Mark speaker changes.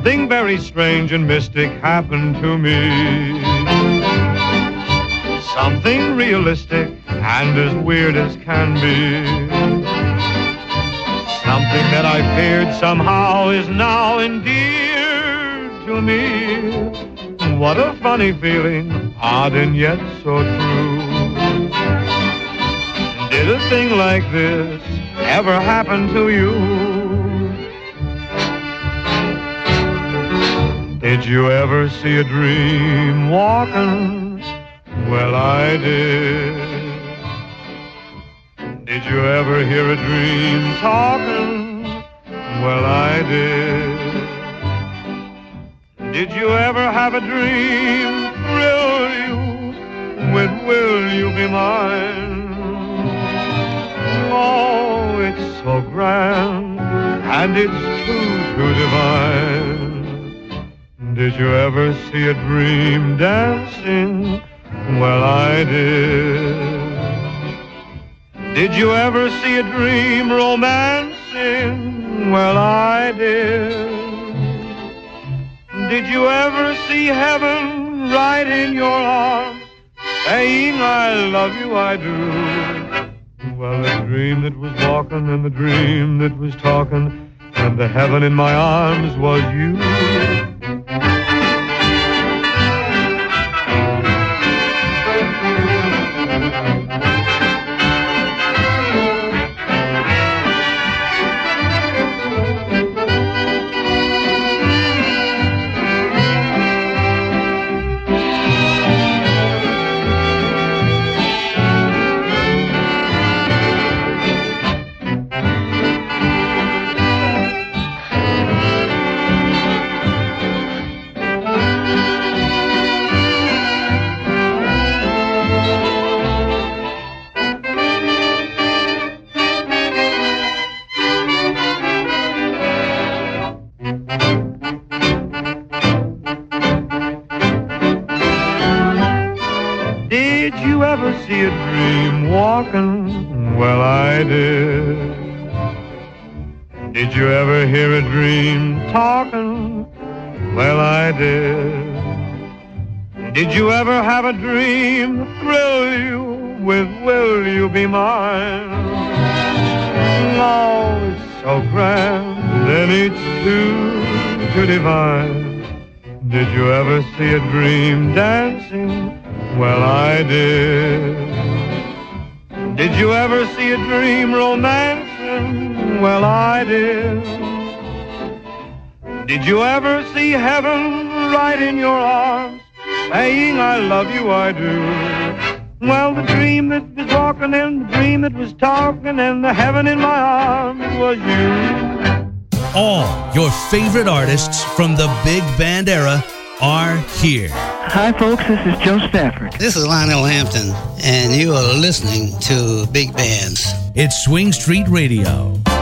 Speaker 1: something very strange and mystic happened to me. Something realistic and as weird as can be. Something that I feared somehow is now endeared to me. What a funny feeling, odd and yet so true. Did a thing like this ever happen to you? Did you ever see a dream walking? Well, I did. Did you ever hear a dream talking? Well, I did. Did you ever have a dream thrill you with will you be mine? Oh, it's so grand and it's too divine. Did you ever see a dream dancing? Well, I did. Did you ever see a dream romancing? Well, I did. Did you ever see heaven right in your arms, saying, I love you, I do? Well, the dream that was walking and the dream that was talking, and the heaven in my arms was you. See a dream walking? Well, I did. Did you ever hear a dream talking? Well, I did. Did you ever have a dream thrill you with will you be mine? Oh, it's so grand and it's too divine. Did you ever see a dream dancing? Well, I did. Did you ever see a dream romancing? Well, I did. Did you ever see heaven right in your arms, saying, I love you, I do? Well, the dream that was walking and the dream that was talking and the heaven in my arms was you.
Speaker 2: All your favorite artists from the big band era are here.
Speaker 3: Hi, folks. This is Joe Stafford.
Speaker 4: This is Lionel Hampton, and you are listening to Big Bands.
Speaker 2: It's Swing Street Radio.